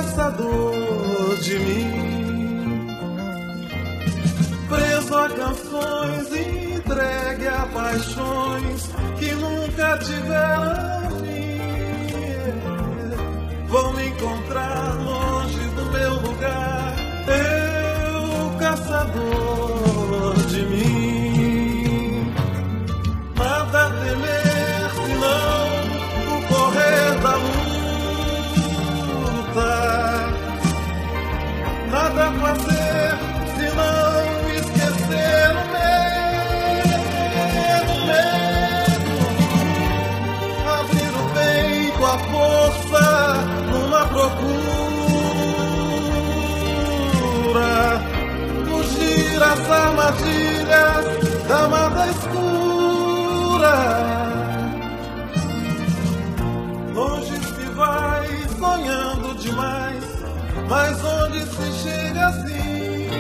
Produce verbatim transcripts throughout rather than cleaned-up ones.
caçador de mim, preso a canções e entregue a paixões que nunca tiveram fim. Vão me encontrar longe do meu lugar, eu, caçador de mim. Nada a temer senão o correr da luta, nada a fazer senão esquecer o medo, medo. Abrir o peito à força numa procura, fugir às armadilhas da mata escura. Longe se vai sonhando demais, mas onde se chega assim?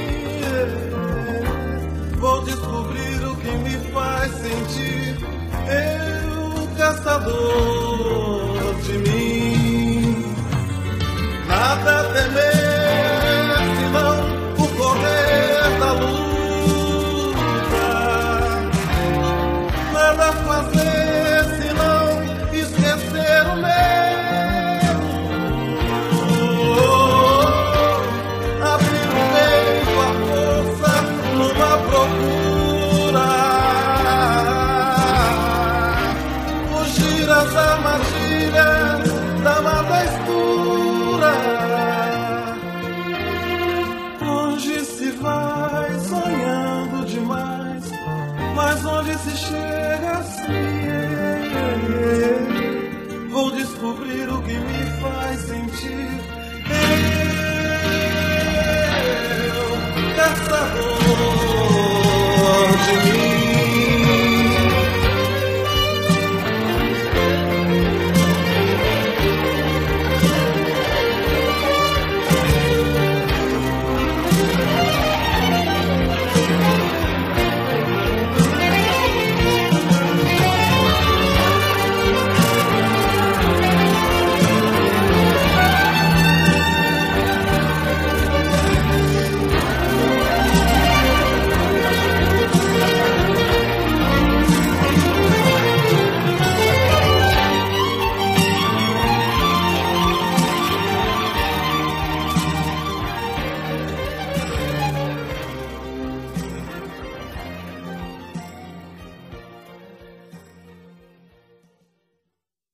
Vou descobrir o que me faz sentir, eu, caçador de mim. Nada a temer senão o correr da luta, nada a fazer senão esquecer o medo. Abrir o peito à força numa procura, fugir às armadilhas da mata escura. Longe se vai sonhando demais, mas onde se chega assim?